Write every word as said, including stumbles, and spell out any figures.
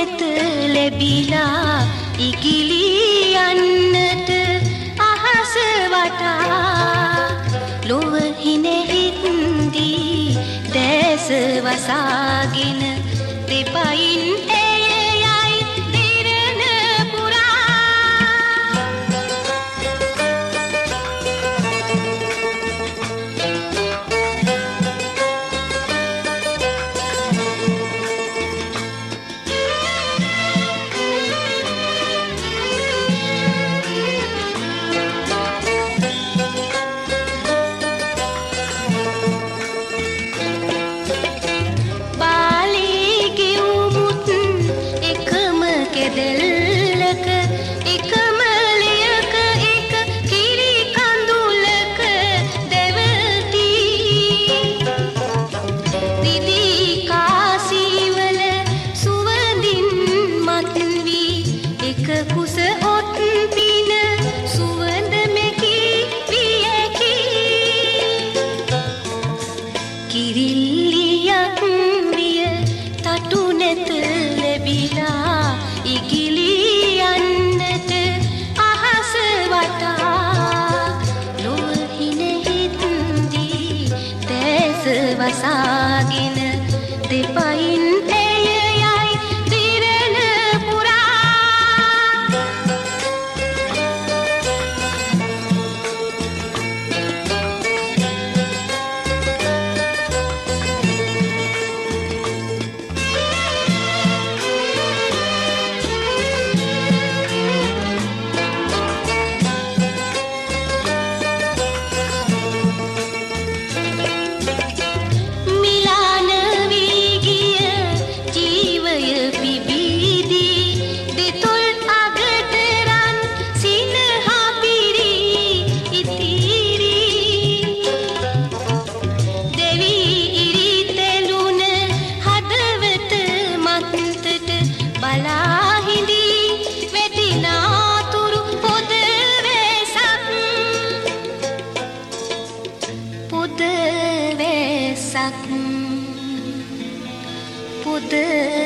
නැත ලැබිලා ඉගිලි යන්නට අහස වටා ලොව හිනෙහිදී දැස වසාගෙන දෙපයින් එයයි දිරන පුරා කෙදෙල්ලක එකම ලියක එක කිරි කඳුලක දෙවති දිදී කාසිවල සුවඳින් මත් වී එක කුස ඔත් පින සුවඳ මෙකි වියකි කිරිල්ලියක් විය තටු නැත ලැබිලා ඉගිලි යන්නට අහස වටා ලොව හිනෙහිදී දැස වසාගෙන දෙපයින් එයයි දිරන පුරා පුද